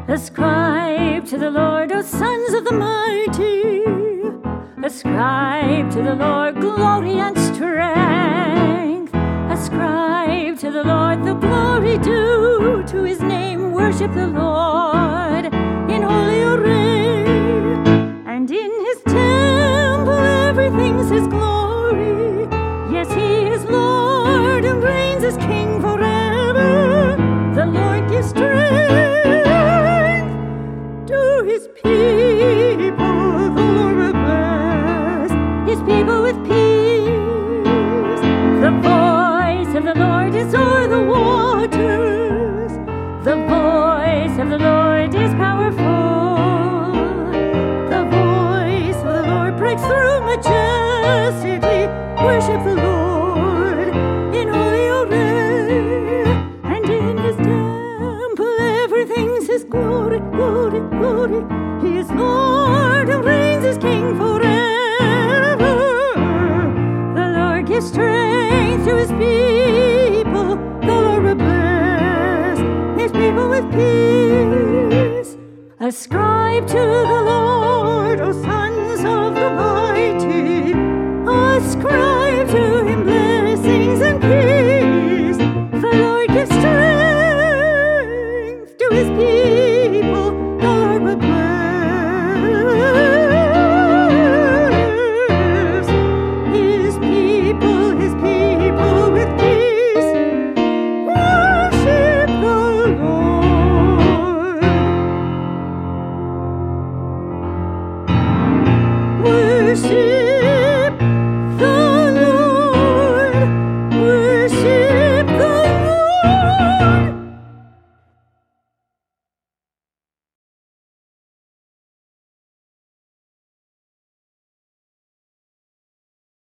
Ascribe to the Lord, O sons of the mighty. Ascribe to the Lord glory and strength. Ascribe to the Lord the glory due to his name. Worship the Lord in holy array. And in his temple everything's his glory. Yes, he is Lord and reigns as King forever. The Lord gives strength to his people. The Lord will bless his people with peace. The voice of the Lord is o'er the waters. The voice of the Lord is powerful. The voice of the Lord breaks through majestically. Worship the Lord in holy array. And in his temple everything's his glory, glory, glory. He is Lord and reigns as King forever. The Lord gives strength to his people. The Lord will bless his people with peace. Ascribe to the Lord, O sons of the mighty. Ascribe